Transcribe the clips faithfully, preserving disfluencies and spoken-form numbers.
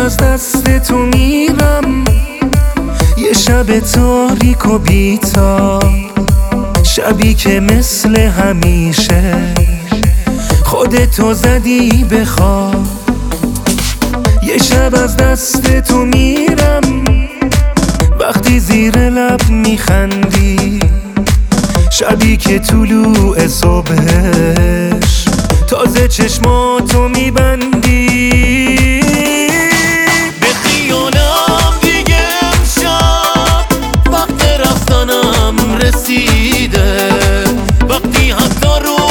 از دست تو میرم، یه شب تاریک و بی‌تاب، شبی که مثل همیشه خودتو زدی به خواب. یه شب از دست تو میرم، وقتی زیر لب میخندی، شبی که طلوع صبحش تازه چشماتو میبندی. به خیالم دیگه امشب وقت رفتنم رسیده، وقتی حتی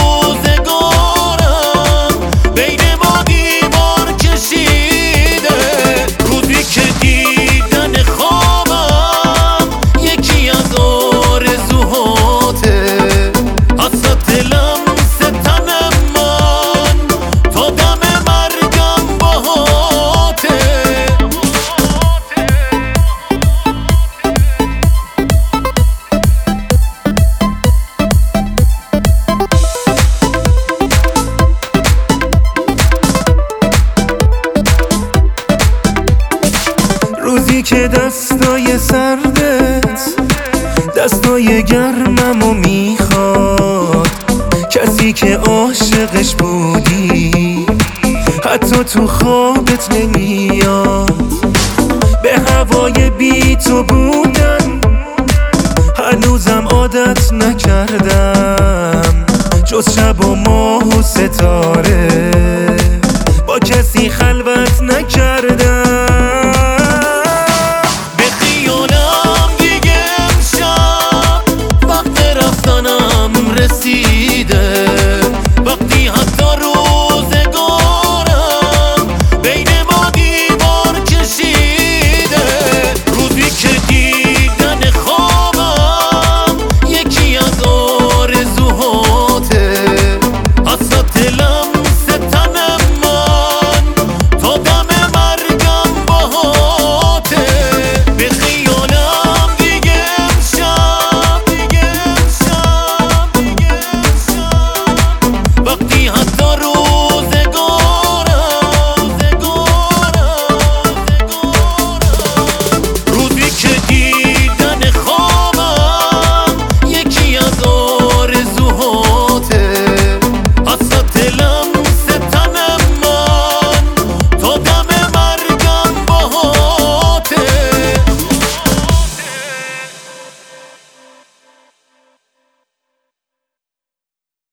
روزگارم بین ما دیوار کشیده، روزی که دیدن خوابم یکی از آرزوهاته، حسرت لمس تن من تا دم مرگم باهاته. روزی که دستای سردت دستای گرممو میخواد، کسی که عاشقش بودی حتی تو خوابت نمیاد. به هوای بی تو بودن هنوزم عادت نکردم، جز شب و ماه و ستاره با کسی خلوت